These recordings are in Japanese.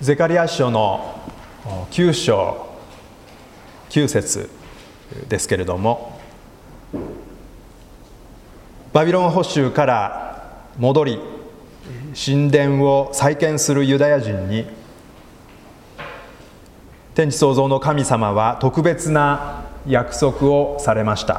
ゼカリヤ書の9章9節ですけれども、バビロン捕囚から戻り神殿を再建するユダヤ人に天地創造の神様は特別な約束をされました。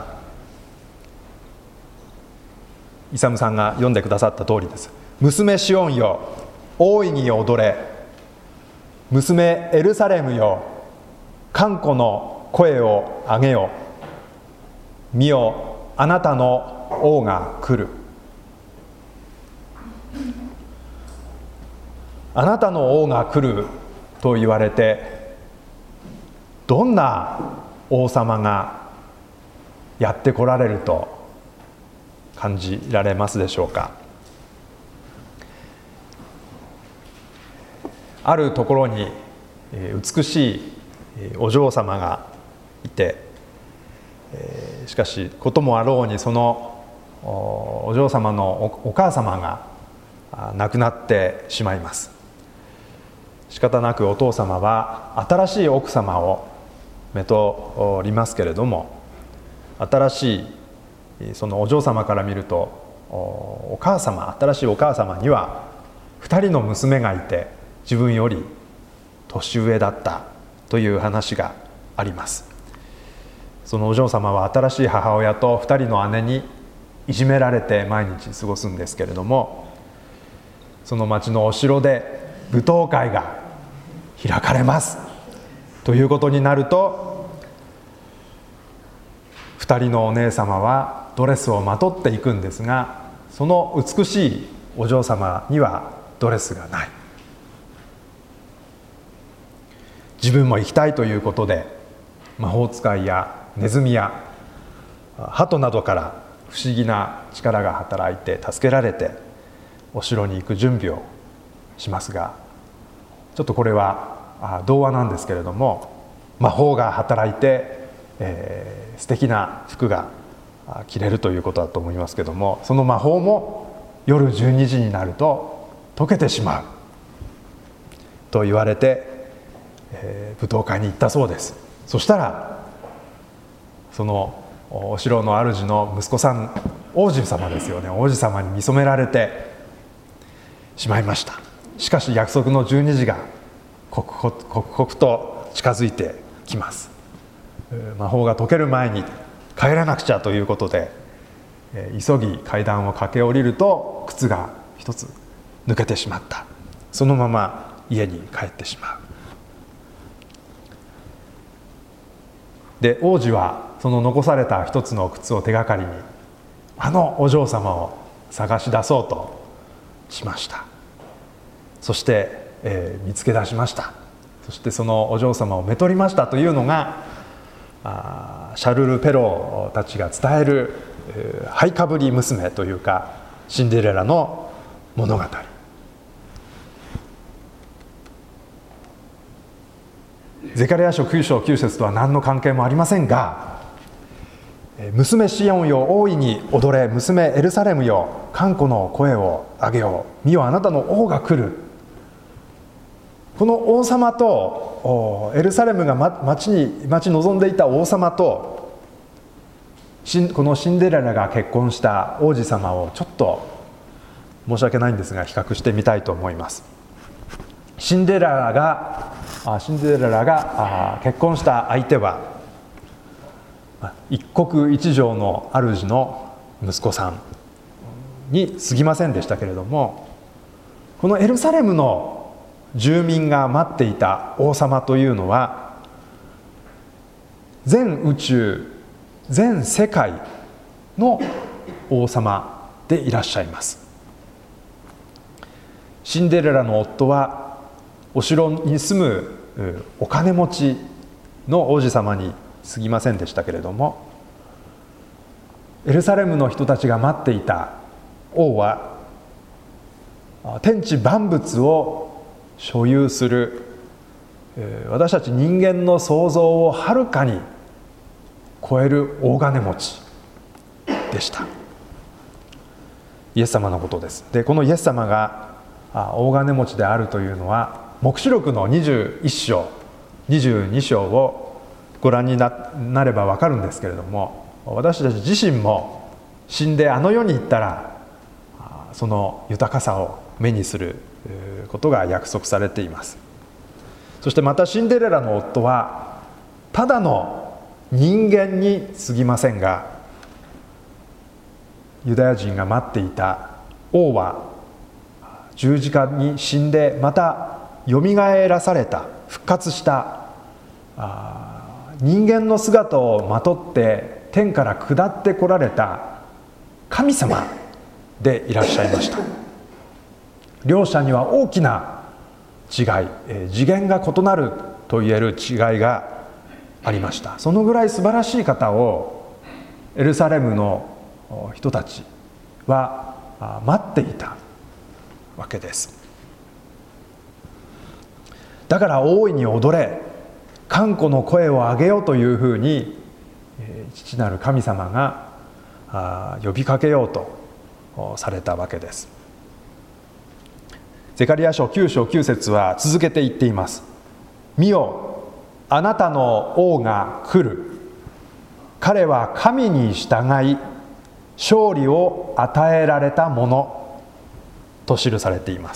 イサムさんが読んでくださった通りです。娘シオンよ、大いに踊れ。娘エルサレムよ、歓呼の声を上げよ。見よ、あなたの王が来る。あなたの王が来ると言われて、どんな王様がやって来られると感じられますでしょうか。あるところに美しいお嬢様がいて、しかしこともあろうにそのお嬢様のお母様が亡くなってしまいます。仕方なくお父様は新しい奥様をめとりますけれども、新しいそのお嬢様から見ると新しいお母様には2人の娘がいて、自分より年上だったという話があります。そのお嬢様は新しい母親と2人の姉にいじめられて毎日過ごすんですけれども、その町のお城で舞踏会が開かれますということになると、2人のお姉様はドレスをまとっていくんですが、その美しいお嬢様にはドレスがない。自分も行きたいということで、魔法使いやネズミや鳩などから不思議な力が働いて助けられてお城に行く準備をしますが、ちょっとこれは童話なんですけれども、魔法が働いて、素敵な服が着れるということだと思いますけども、その魔法も夜12時になると解けてしまうと言われて、舞踏会に行ったそうです。そしたらそのお城の主の息子さん、王子様ですよね、王子様に見初められてしまいました。しかし約束の12時が刻々と近づいてきます。魔法が解ける前に帰らなくちゃということで、急ぎ階段を駆け下りると靴が一つ抜けてしまった。そのまま家に帰ってしまう。で、王子はその残された一つの靴を手がかりにあのお嬢様を探し出そうとしました。そして、見つけ出しました。そしてそのお嬢様をめとりましたというのがシャルル・ペローたちが伝える灰かぶり娘というかシンデレラの物語。ゼカリヤ書9章9節とは何の関係もありませんが、娘シオンよ、大いに踊れ。娘エルサレムよ、歓呼の声を上げよう。見よ、あなたの王が来る。この王様とエルサレムが待ち望んでいた王様とこのシンデレラが結婚した王子様をちょっと申し訳ないんですが比較してみたいと思います。シンデレラが結婚した相手は一国一城の主の息子さんに過ぎませんでしたけれども、このエルサレムの住民が待っていた王様というのは全宇宙全世界の王様でいらっしゃいます。シンデレラの夫はお城に住むお金持ちの王子様に過ぎませんでしたけれども、エルサレムの人たちが待っていた王は天地万物を所有する、私たち人間の想像をはるかに超える大金持ちでした。イエス様のことです。で、このイエス様が大金持ちであるというのは黙示録の21章22章をご覧に なれば分かるんですけれども、私たち自身も死んであの世に行ったらその豊かさを目にすることが約束されています。そしてまたシンデレラの夫はただの人間に過ぎませんが、ユダヤ人が待っていた王は十字架に死んでまたよみがえらされた、復活した人間の姿をまとって天から下ってこられた神様でいらっしゃいました。両者には大きな違い、次元が異なると言える違いがありました。そのぐらい素晴らしい方をエルサレムの人たちは待っていたわけです。だから大いに踊れ、歓呼の声を上げようというふうに父なる神様が呼びかけようとされたわけです。ゼカリヤ書9章9節は続けて言っています。見よ、あなたの王が来る。彼は神に従い勝利を与えられたものと記されています。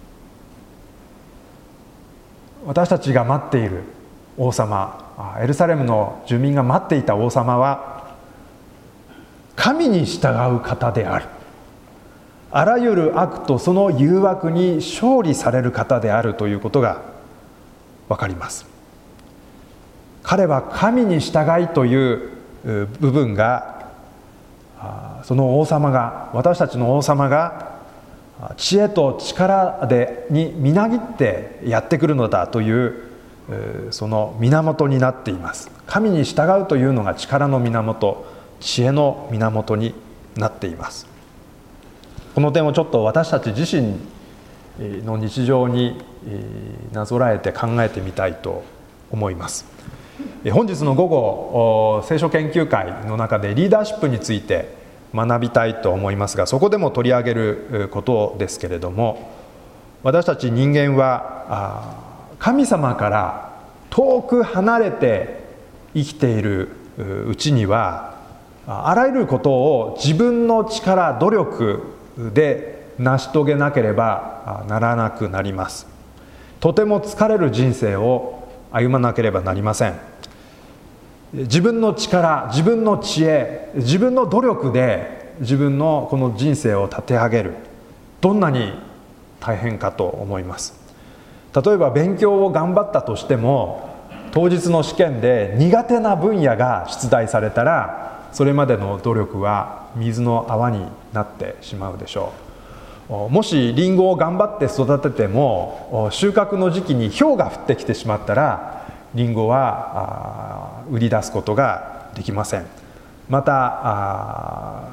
私たちが待っている王様、エルサレムの住民が待っていた王様は神に従う方である。あらゆる悪とその誘惑に勝利される方であるということが分かります。彼は神に従いという部分が、その王様が、私たちの王様が知恵と力にみなぎってやってくるのだというその源になっています。神に従うというのが力の源、知恵の源になっています。この点をちょっと私たち自身の日常になぞらえて考えてみたいと思います。本日の午後、聖書研究会の中でリーダーシップについて学びたいと思いますが、そこでも取り上げることですけれども、私たち人間は神様から遠く離れて生きているうちには、あらゆることを自分の力、努力で成し遂げなければならなくなります。とても疲れる人生を歩まなければなりません。自分の力、自分の知恵、自分の努力で自分のこの人生を立て上げる、どんなに大変かと思います。例えば勉強を頑張ったとしても、当日の試験で苦手な分野が出題されたら、それまでの努力は水の泡になってしまうでしょう。もしリンゴを頑張って育てても、収穫の時期に雹が降ってきてしまったら、リンゴは売り出すことができません。また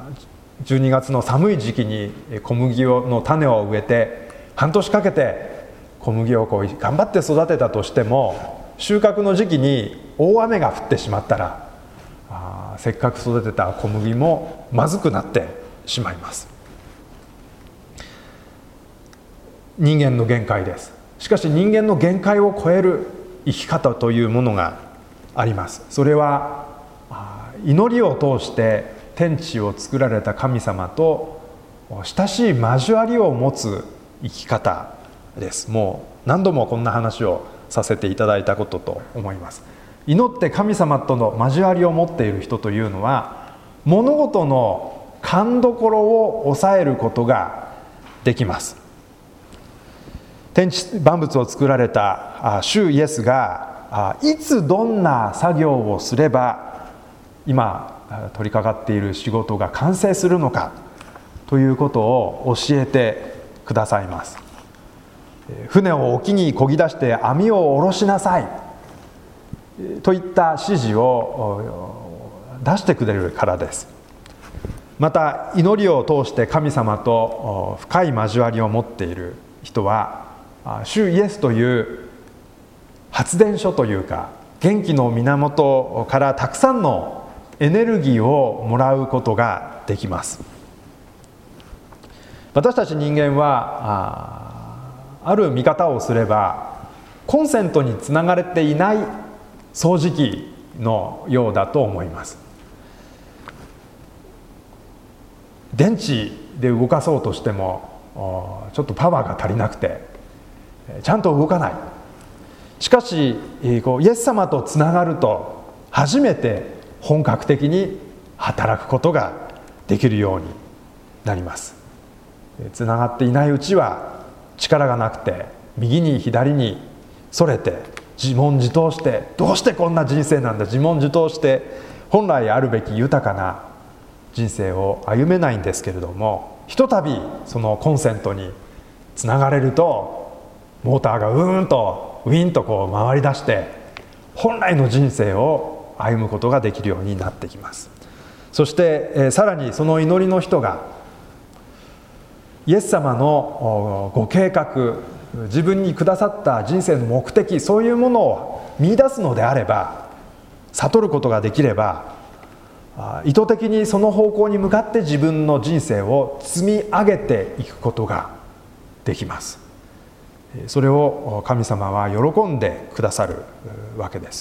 12月の寒い時期に小麦の種を植えて半年かけて小麦を頑張って育てたとしても、収穫の時期に大雨が降ってしまったら、せっかく育てた小麦もまずくなってしまいます。人間の限界です。しかし人間の限界を超える生き方というものがあります。それは祈りを通して天地を作られた神様と親しい交わりを持つ生き方です。もう何度もこんな話をさせていただいたことと思います。祈って神様との交わりを持っている人というのは、物事の勘どころを抑えることができます。天地万物を作られた主イエスがいつどんな作業をすれば今取り掛かっている仕事が完成するのかということを教えてくださいます。船を沖に漕ぎ出して網を下ろしなさいといった指示を出してくれるからです。また祈りを通して神様と深い交わりを持っている人は、主イエスという発電所というか元気の源からたくさんのエネルギーをもらうことができます。私たち人間はある見方をすればコンセントにつながれていない掃除機のようだと思います。電池で動かそうとしてもちょっとパワーが足りなくてちゃんと動かない。しかしイエス様とつながると初めて本格的に働くことができるようになります。つながっていないうちは力がなくて右に左にそれて自問自答して、どうしてこんな人生なんだ、自問自答して本来あるべき豊かな人生を歩めないんですけれども、ひとたびそのコンセントにつながれるとモーターがウィンと回り出して本来の人生を歩むことができるようになってきます。そして、さらにその祈りの人がイエス様のご計画、自分にくださった人生の目的、そういうものを見出すのであれば、悟ることができれば、意図的にその方向に向かって自分の人生を積み上げていくことができます。それを神様は喜んでくださるわけです。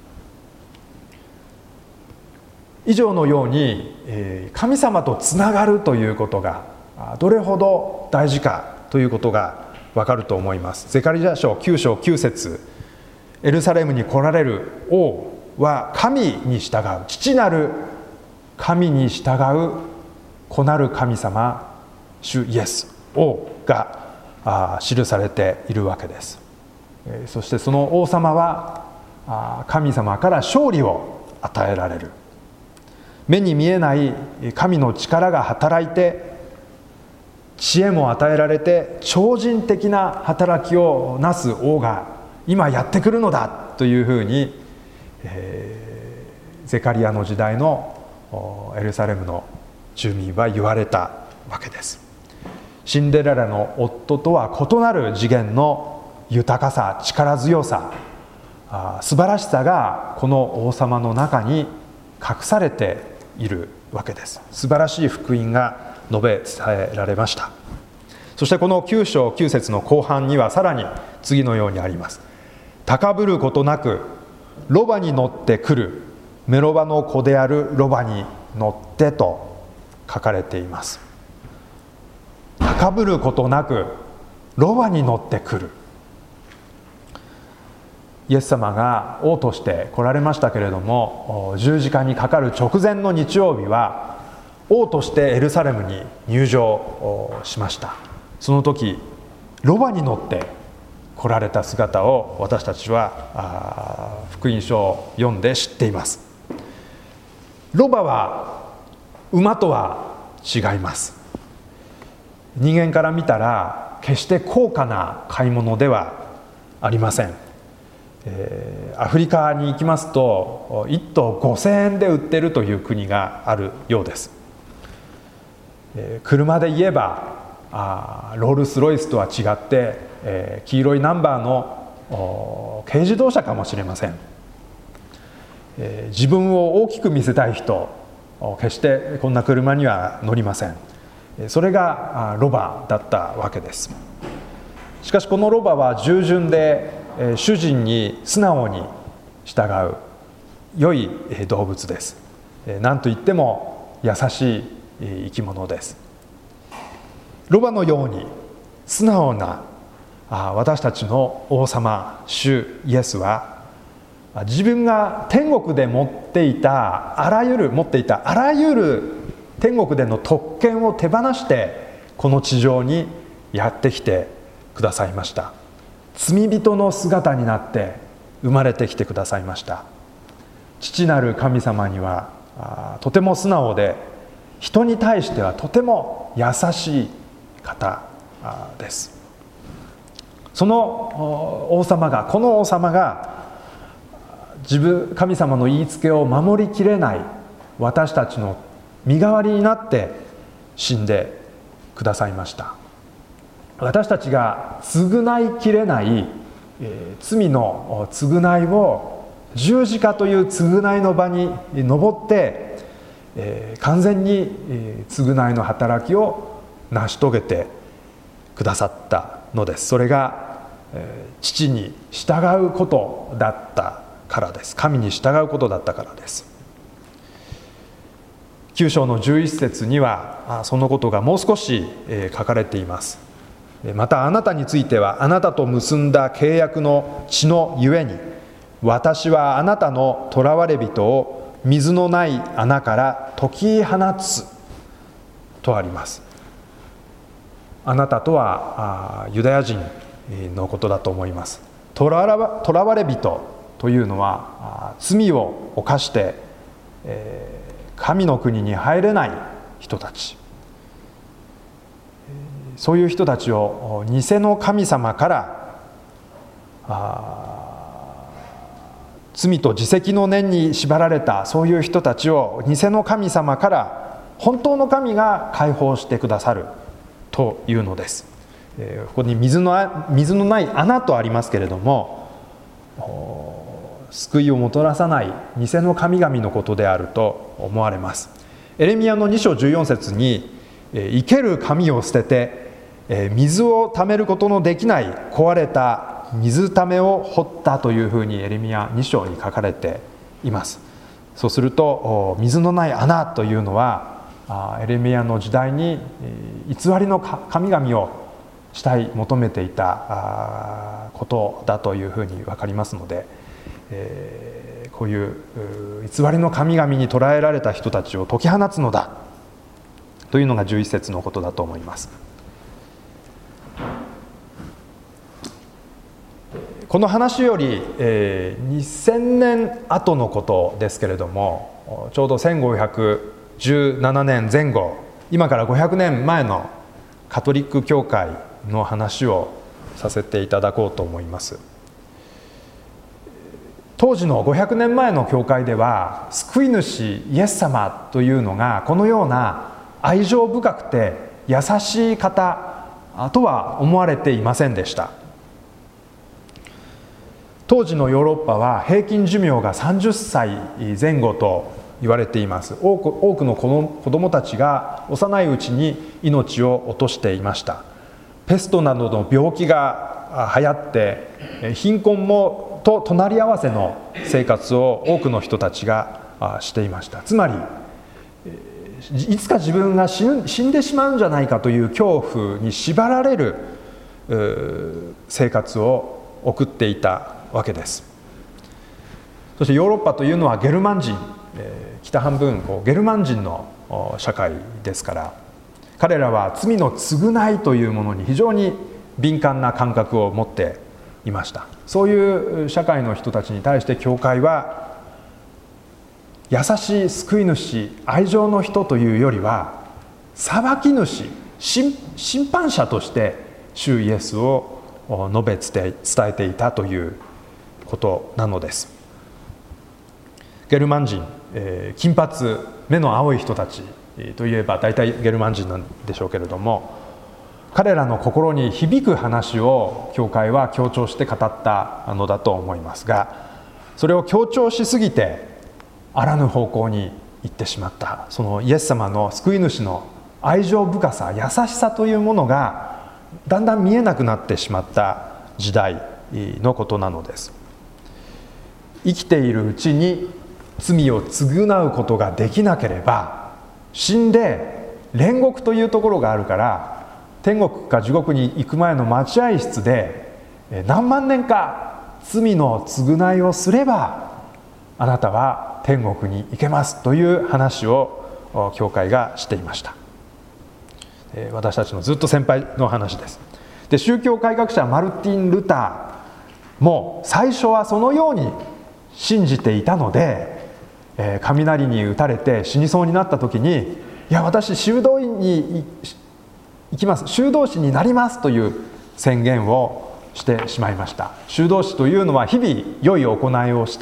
以上のように神様とつながるということがどれほど大事かということがわかると思います。ゼカリヤ書9章9節、エルサレムに来られる王は神に従う、父なる神に従う子なる神様主イエス王が記されているわけです。そしてその王様は神様から勝利を与えられる。目に見えない神の力が働いて、知恵も与えられて、超人的な働きをなす王が今やってくるのだというふうに、ゼカリヤの時代のエルサレムの住民は言われたわけです。シンデレラの夫とは異なる次元の豊かさ、力強さ、素晴らしさがこの王様の中に隠されているわけです。素晴らしい福音が述べ伝えられました。そしてこの9章9節の後半にはさらに次のようにあります。高ぶることなくロバに乗ってくる、メロバの子であるロバに乗ってと書かれています。高ぶることなくロバに乗ってくる。イエス様が王として来られましたけれども、十字架にかかる直前の日曜日は王としてエルサレムに入場しました。その時ロバに乗って来られた姿を私たちは福音書を読んで知っています。ロバは馬とは違います。人間から見たら決して高価な買い物ではありません。アフリカに行きますと1頭5000円で売っているという国があるようです。車で言えばロールスロイスとは違って、黄色いナンバーの軽自動車かもしれません。自分を大きく見せたい人、決してこんな車には乗りません。それがロバだったわけです。しかしこのロバは従順で主人に素直に従う良い動物です。何といっても優しい生き物です。ロバのように素直な私たちの王様主イエスは、自分が天国で持っていたあらゆる天国での特権を手放してこの地上にやってきてくださいました。罪人の姿になって生まれてきてくださいました。父なる神様にはとても素直で、人に対してはとても優しい方です。この王様が神様の言いつけを守りきれない私たちの身代わりになって死んでくださいました。私たちが償いきれない罪の償いを十字架という償いの場に登って完全に償いの働きを成し遂げてくださったのです。それが父に従うことだったからです。神に従うことだったからです。9章の11節にはそのことがもう少し書かれています。またあなたについてはあなたと結んだ契約の血のゆえに私はあなたの囚われ人を水のない穴から解き放つとあります。あなたとはユダヤ人のことだと思います。囚われ人というのは罪を犯して神の国に入れない人たち、そういう人たちを偽の神様から罪と自責の念に縛られたそういう人たちを偽の神様から本当の神が解放してくださるというのです。ここに水のない穴とありますけれども、救いをもたらさない偽の神々のことであると思われます。エレミヤの2章14節に生ける神を捨てて水をためることのできない壊れた水ためを掘ったというふうにエレミヤ2章に書かれています。そうすると水のない穴というのはエレミヤの時代に偽りの神々を慕い求めていたことだというふうに分かりますので、こういう偽りの神々に捕らえられた人たちを解き放つのだというのが11節のことだと思います。この話より2000年後のことですけれども、ちょうど1517年前後、今から500年前のカトリック教会の話をさせていただこうと思います。当時の500年前の教会では救い主イエス様というのがこのような愛情深くて優しい方とは思われていませんでした。当時のヨーロッパは平均寿命が30歳前後と言われています。多くの子どもたちが幼いうちに命を落としていました。ペストなどの病気が流行って貧困と隣り合わせの生活を多くの人たちがしていました。つまりいつか自分が死んでしまうんじゃないかという恐怖に縛られる生活を送っていたわけです。そしてヨーロッパというのはゲルマン人、北半分ゲルマン人の社会ですから、彼らは罪の償いというものに非常に敏感な感覚を持っていました。そういう社会の人たちに対して教会は優しい救い主、愛情の人というよりは裁き主、審判者として主イエスを述べ伝えていたということなのです。ゲルマン人、金髪、目の青い人たちといえば大体ゲルマン人なんでしょうけれども、彼らの心に響く話を教会は強調して語ったのだと思いますが、それを強調しすぎてあらぬ方向に行ってしまった、そのイエス様の救い主の愛情深さ、優しさというものがだんだん見えなくなってしまった時代のことなのです。生きているうちに罪を償うことができなければ、死んで煉獄というところがあるから天国か地獄に行く前の待合室で何万年か罪の償いをすればあなたは天国に行けますという話を教会がしていました。私たちのずっと先輩の話です。で、宗教改革者マルティン・ルターも最初はそのように信じていたので、雷に打たれて死にそうになった時に、いや私修道院に行きます、修道士になりますという宣言をしてしまいました。修道士というのは日々良い行いをして、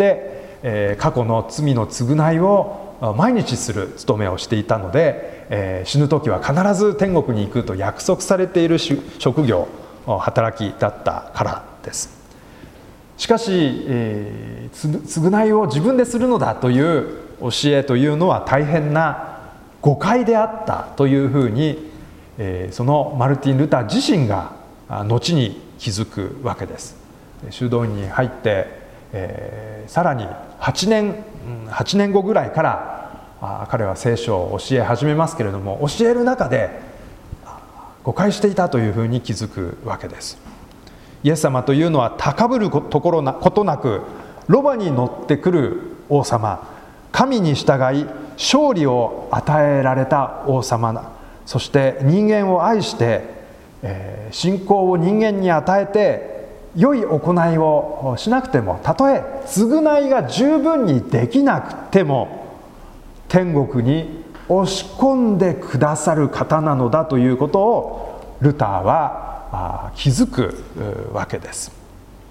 過去の罪の償いを毎日する務めをしていたので、死ぬ時は必ず天国に行くと約束されている職業、働きだったからです。しかし、償いを自分でするのだという教えというのは大変な誤解であったというふうに、そのマルティン・ルター自身が後に気づくわけです。修道院に入って、さらに8年後ぐらいから彼は聖書を教え始めますけれども、教える中で誤解していたというふうに気づくわけです。イエス様というのは高ぶることなくロバに乗ってくる王様、神に従い勝利を与えられた王様、そして人間を愛して、信仰を人間に与えて良い行いをしなくても、たとえ償いが十分にできなくても天国に押し込んでくださる方なのだということをルターは気づくわけです。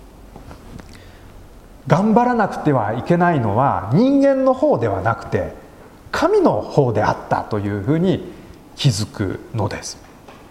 頑張らなくてはいけないのは人間の方ではなくて神の方であったというふうに気づくのです。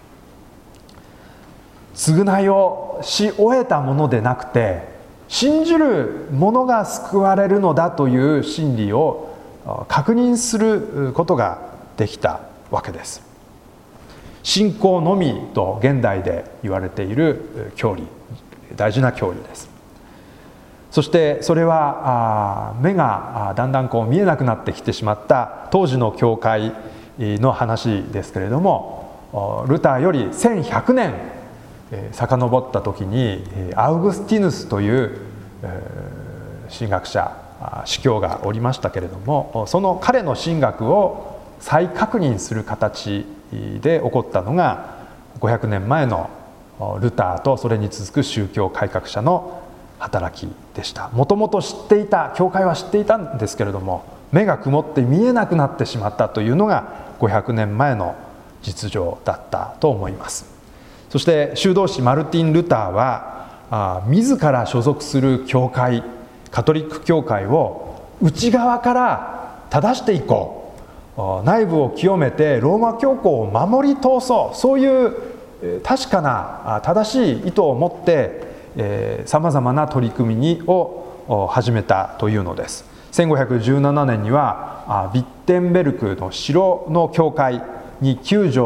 償いをし終えたものでなくて、信じる者が救われるのだという真理を確認することができたわけです。信仰のみと現代で言われている教理、大事な教理です。そしてそれは目がだんだん見えなくなってきてしまった当時の教会の話ですけれども、ルターより1100年遡った時にアウグスティヌスという神学者、司教がおりましたけれども、その彼の神学を再確認する形で起こったのが500年前のルターとそれに続く宗教改革者の働きでした。もともと知っていた、教会は知っていたんですけれども、目が曇って見えなくなってしまったというのが500年前の実情だったと思います。そして修道士マルティン・ルターは自ら所属する教会、カトリック教会を内側から正していこう、内部を清めてローマ教皇を守り通そう、そういう確かな正しい意図を持ってさまざまな取り組みを始めたというのです。1517年にはビッテンベルクの城の教会に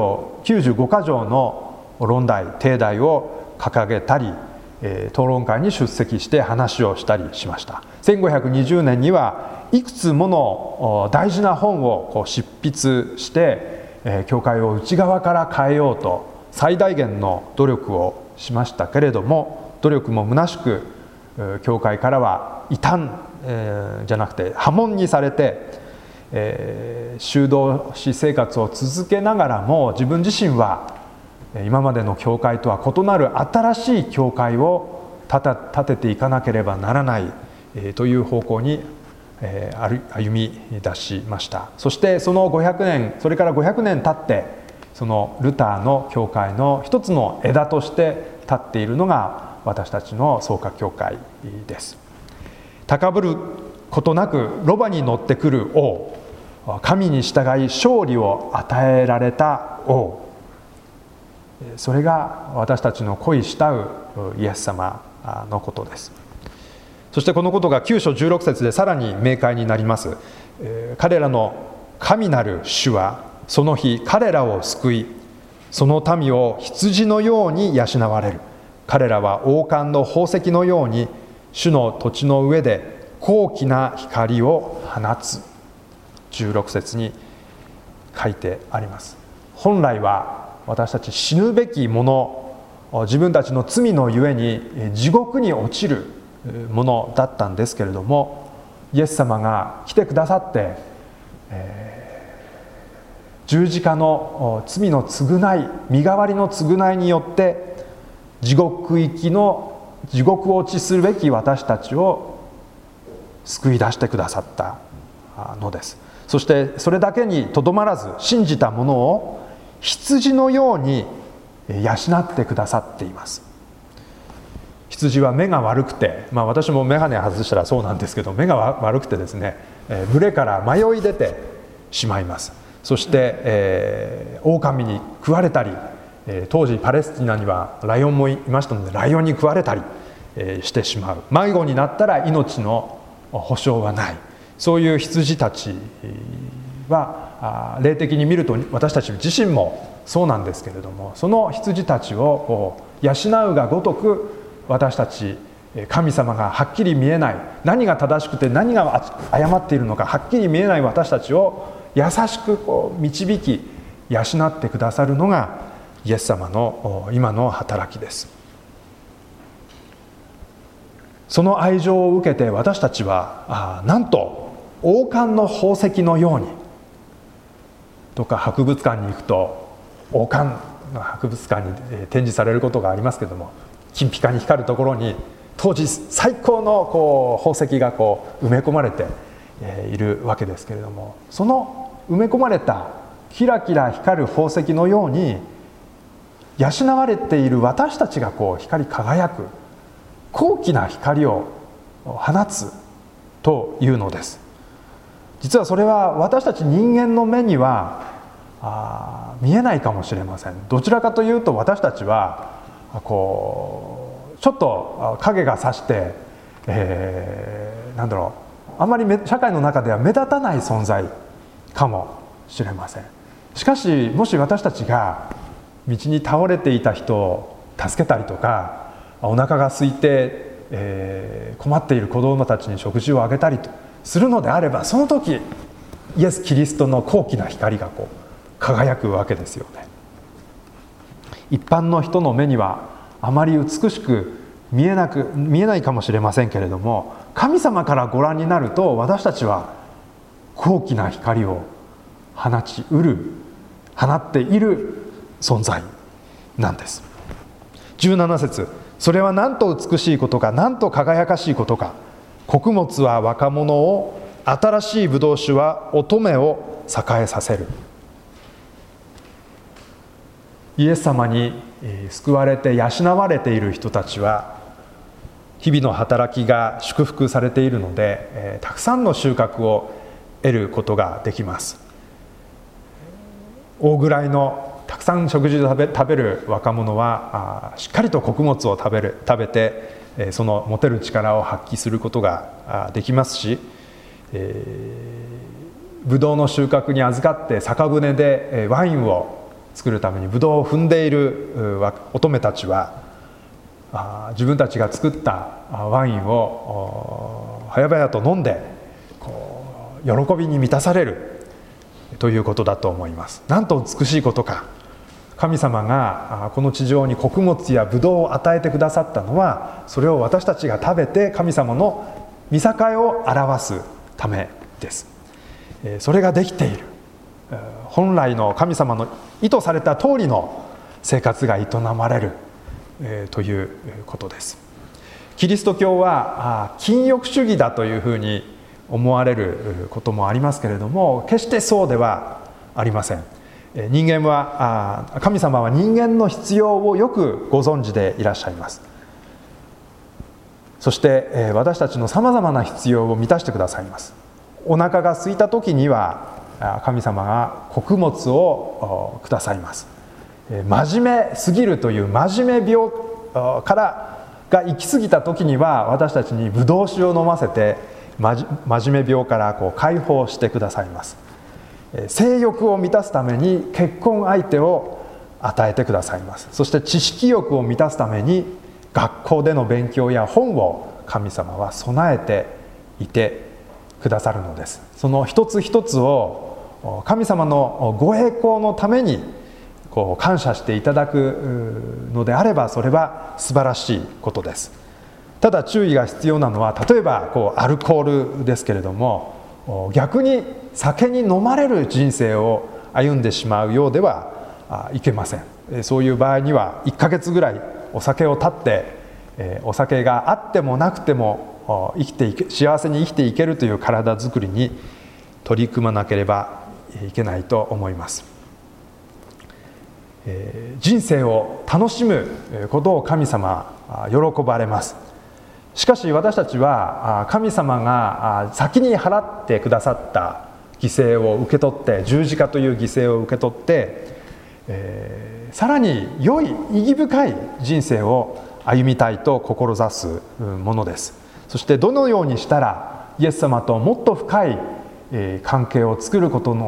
95か条の論題、定題を掲げたり、討論会に出席して話をしたりしました。1520年にはいくつもの大事な本を執筆して、教会を内側から変えようと最大限の努力をしましたけれども、努力も虚しく教会からは異端、じゃなくて破門にされて、修道士生活を続けながらも自分自身は今までの教会とは異なる新しい教会を立てていかなければならないという方向に歩み出しました。そしてその500年、それから500年経ってそのルターの教会の一つの枝として立っているのが私たちの創価教会です。高ぶることなくロバに乗ってくる王、神に従い勝利を与えられた王、それが私たちの恋慕うイエス様のことです。そしてこのことが9章16節でさらに明快になります。彼らの神なる主はその日彼らを救い、その民を羊のように養われる。彼らは王冠の宝石のように主の土地の上で高貴な光を放つ。16節に書いてあります。本来は私たち死ぬべきもの、自分たちの罪のゆえに地獄に落ちるものだったんですけれども、イエス様が来てくださって、十字架の罪の償い、身代わりの償いによって地獄落ちするべき私たちを救い出してくださったのです。そしてそれだけにとどまらず、信じた者を羊のように養ってくださっています。羊は目が悪くて、私も眼鏡外したらそうなんですけど、目が悪くてですね、群れから迷い出てしまいます。そして、狼に食われたり、当時パレスチナにはライオンもいましたのでライオンに食われたりしてしまう。迷子になったら命の保証はない。そういう羊たちは霊的に見ると私たち自身もそうなんですけれども、その羊たちを養うがごとく私たち神様がはっきり見えない、何が正しくて何が誤っているのかはっきり見えない私たちを優しく導き養ってくださるのがイエス様の今の働きです。その愛情を受けて私たちはなんと王冠の宝石のように、とか博物館に行くと王冠が博物館に展示されることがありますけれども、金ピカに光るところに当時最高の宝石が埋め込まれているわけですけれども、その埋め込まれたキラキラ光る宝石のように養われている私たちが光り輝く高貴な光を放つというのです。実はそれは私たち人間の目には見えないかもしれません。どちらかというと私たちはちょっと影が差して、あまり社会の中では目立たない存在かもしれません。しかしもし私たちが道に倒れていた人を助けたりとか、お腹が空いて、困っている子どもたちに食事をあげたりとするのであれば、その時イエス・キリストの高貴な光が輝くわけですよね。一般の人の目にはあまり美しく見えないかもしれませんけれども、神様からご覧になると私たちは高貴な光を放っている存在なんです。17節、それはなんと美しいことか、なんと輝かしいことか。穀物は若者を、新しいブドウ酒は乙女を栄えさせる。イエス様に救われて養われている人たちは日々の働きが祝福されているので、たくさんの収穫を得ることができます。大ぐらいのたくさん食事を食べる若者はしっかりと穀物を食べてその持てる力を発揮することができますし、ブドウの収穫に預かって酒舟でワインを作るためにブドウを踏んでいる乙女たちは自分たちが作ったワインを早々と飲んで喜びに満たされるということだと思います。なんと美しいことか。神様がこの地上に穀物やブドウを与えてくださったのは、それを私たちが食べて神様の御栄を表すためです。それができている、本来の神様の意図された通りの生活が営まれるということです。キリスト教は禁欲主義だというふうに思われることもありますけれども、決してそうではありません。神様は人間の必要をよくご存知でいらっしゃいます。そして私たちのさまざまな必要を満たしてくださいます。お腹が空いた時には神様が穀物をくださいます。真面目すぎるという真面目病が行き過ぎた時には私たちにブドウ酒を飲ませて真面目病から解放してくださいます。性欲を満たすために結婚相手を与えてくださいます。そして知識欲を満たすために学校での勉強や本を神様は備えていてくださるのです。その一つ一つを神様のご栄光のために感謝していただくのであれば、それは素晴らしいことです。ただ注意が必要なのは、例えばアルコールですけれども、逆に酒に飲まれる人生を歩んでしまうようではいけません。そういう場合には1ヶ月ぐらいお酒を断って、お酒があってもなくても幸せに生きていけるという体づくりに取り組まなければいけないと思います。人生を楽しむことを神様は喜ばれます。しかし私たちは神様が先に払ってくださった犠牲を受け取って、十字架という犠牲を受け取って、さらに良い意義深い人生を歩みたいと志すものです。そしてどのようにしたらイエス様ともっと深い関係を作ることの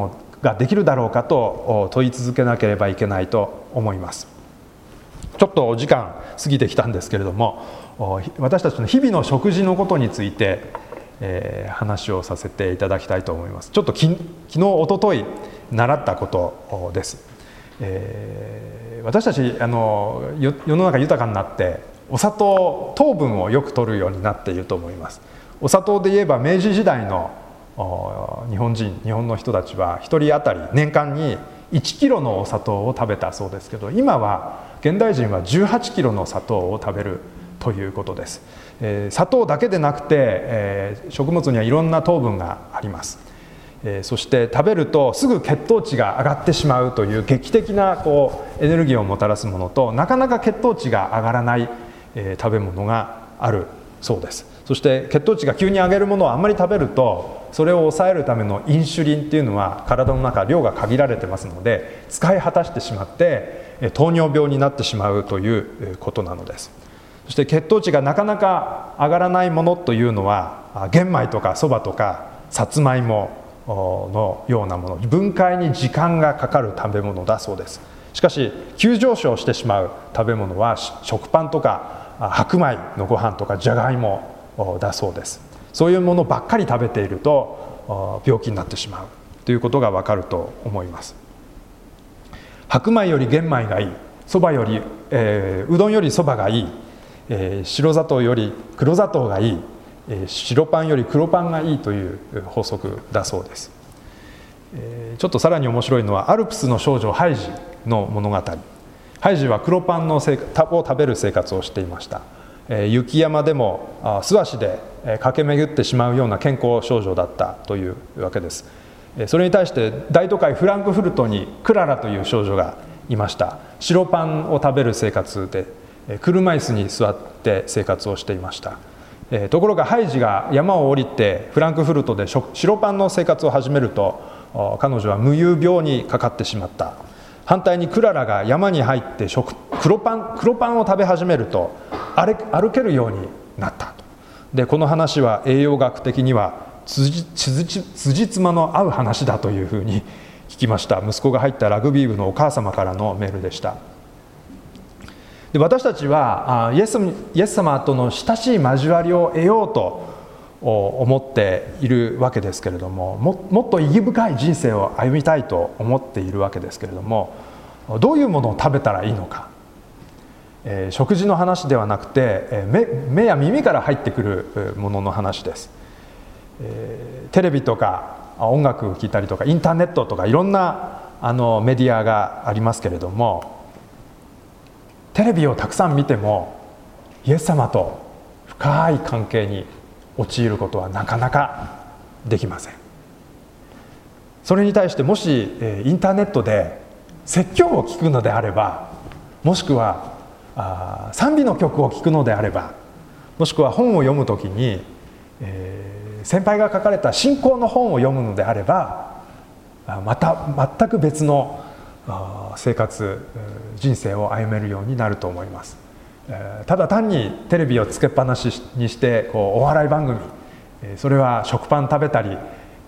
ができるだろうかと問い続けなければいけないと思います。ちょっとお時間過ぎてきたんですけれども、私たちの日々の食事のことについて、話をさせていただきたいと思います。ちょっと昨日一昨日習ったことです。私たち世の中豊かになってお砂糖糖分をよく摂るようになっていると思います。お砂糖で言えば明治時代の日本の人たちは1人当たり年間に1キロのお砂糖を食べたそうですけど、今は現代人は18キロの砂糖を食べるということです。砂糖だけでなくて、食物にはいろんな糖分があります。そして食べるとすぐ血糖値が上がってしまうという劇的なエネルギーをもたらすものと、なかなか血糖値が上がらない、食べ物があるそうです。そして血糖値が急に上げるものをあんまり食べると、それを抑えるためのインシュリンっていうのは体の中量が限られてますので、使い果たしてしまって糖尿病になってしまうということなのです。そして血糖値がなかなか上がらないものというのは玄米とかそばとかさつまいものようなもの、分解に時間がかかる食べ物だそうです。しかし急上昇してしまう食べ物は食パンとか白米のご飯とかじゃがいもだそうです。そういうものばっかり食べていると病気になってしまうということがわかると思います。白米より玄米がいい、そばより、うどんよりそばがいい、白砂糖より黒砂糖がいい、白パンより黒パンがいいという法則だそうです。ちょっとさらに面白いのはアルプスの少女ハイジの物語。ハイジは黒パンを食べる生活をしていました。雪山でも素足で駆け巡ってしまうような健康少女だったというわけです。それに対して大都会フランクフルトにクララという少女がいました。白パンを食べる生活で車椅子に座って生活をしていました。ところがハイジが山を降りてフランクフルトで白パンの生活を始めると、彼女は無遊病にかかってしまった。反対にクララが山に入って黒パンを食べ始めると歩けるようになったと。でこの話は栄養学的には辻褄の合う話だというふうに聞きました。息子が入ったラグビー部のお母様からのメールでした。で私たちはイエス様との親しい交わりを得ようと思っているわけですけれども、もっと意義深い人生を歩みたいと思っているわけですけれども、どういうものを食べたらいいのか、食事の話ではなくて目や耳から入ってくるものの話です。テレビとか音楽を聴いたりとかインターネットとかいろんなメディアがありますけれども、テレビをたくさん見てもイエス様と深い関係に陥ることはなかなかできません。それに対してもしインターネットで説教を聞くのであれば、もしくは賛美の曲を聴くのであれば、もしくは本を読むときに、先輩が書かれた信仰の本を読むのであれば、また全く別の生活人生を歩めるようになると思います。ただ単にテレビをつけっぱなしにしてお笑い番組、それは食パン食べたり、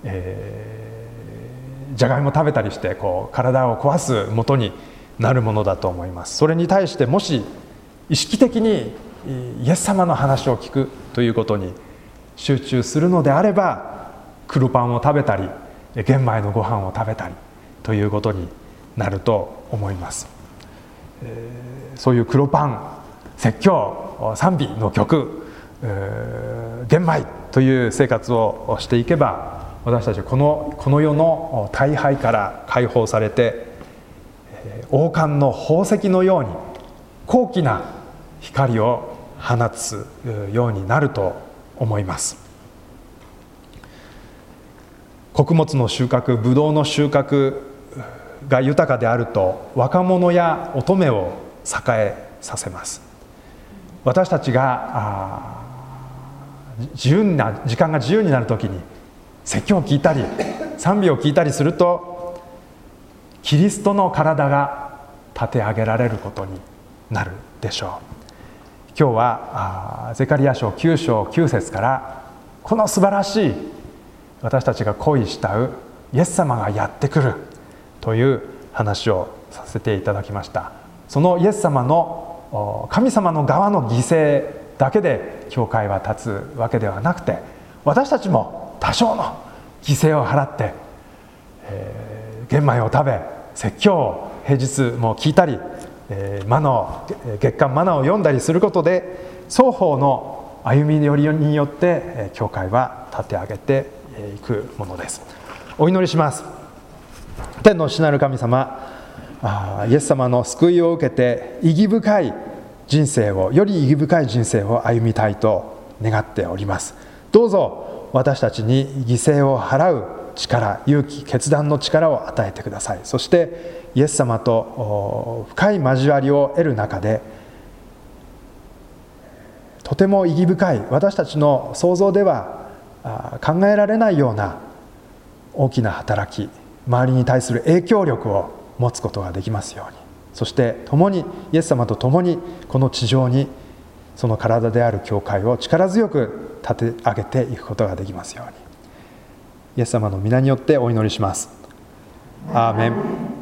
じゃがいも食べたりして体を壊す元になるものだと思います。それに対してもし意識的にイエス様の話を聞くということに集中するのであれば、黒パンを食べたり玄米のご飯を食べたりということになると思います。そういう黒パン、説教、賛美の曲、玄米という生活をしていけば、私たちはこの世の大敗から解放されて、王冠の宝石のように高貴な光を放つようになると思います。穀物の収穫、ブドウの収穫が豊かであると、若者や乙女を栄えさせます。私たちが自由な時間が自由になるときに説教を聞いたり賛美を聞いたりすると、キリストの体が立て上げられることになるでしょう。今日はゼカリヤ書9章9節から、この素晴らしい私たちが恋慕うイエス様がやってくるという話をさせていただきました。そのイエス様の神様の側の犠牲だけで教会は立つわけではなくて、私たちも多少の犠牲を払って、玄米を食べ説教を平日も聞いたり、月刊マナを読んだりすることで、双方の歩み寄りによって教会は立て上げていくものです。お祈りします。天の父なる神様、イエス様の救いを受けてより意義深い人生を歩みたいと願っております。どうぞ私たちに犠牲を払う力、勇気、決断の力を与えてください。そしてイエス様と深い交わりを得る中で、とても意義深い、私たちの想像では考えられないような大きな働き、周りに対する影響力を持つことができますように、そして共にイエス様と共にこの地上にその体である教会を力強く立て上げていくことができますように、イエス様の皆によってお祈りします。アーメン。